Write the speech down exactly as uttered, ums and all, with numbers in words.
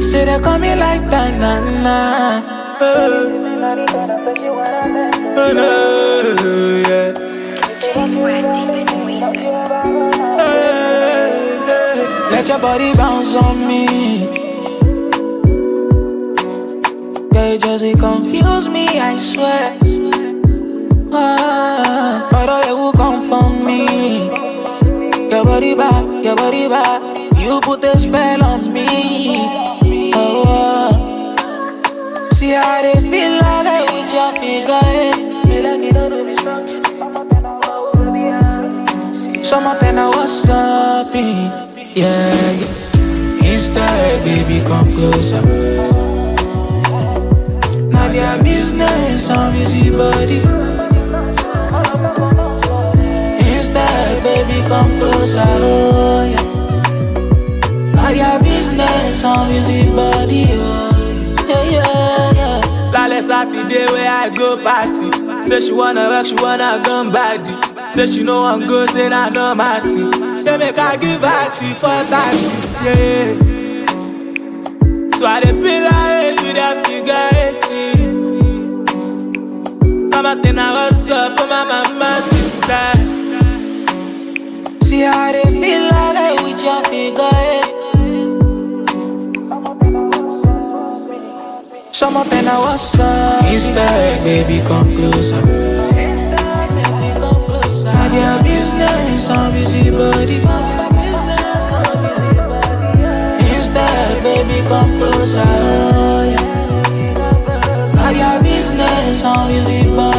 say they call me like that, nah, nah. Uh, yeah. Let your body bounce on me. Girl, you just confuse me, I swear. Ah, but all you will come from me. Your body back, your body back. You put a spell on me. Oh, oh. See how they feel like I with your figure. Feel like you don't know me strong. Something I was up in. Yeah, yeah. Instead, baby, come closer. Now their business, I'm busy body. Instead, baby, come closer. Oh, yeah. Now their business, I'm busy body. Oh, yeah, yeah, yeah. Last Saturday where I go party. Say she wanna work, she wanna come body. Say she know I'm good, say I know my team. Say make I give her three, four times, yeah. So I dey feel like with that figure eighteen. Mama think I was up for my mama sister. See how they feel like I with your figure eight. Something I was up. Instead, baby, come closer. Now their business, I'm busy body. Instead, baby, come closer. Oh, yeah. Now their business, I'm busy body.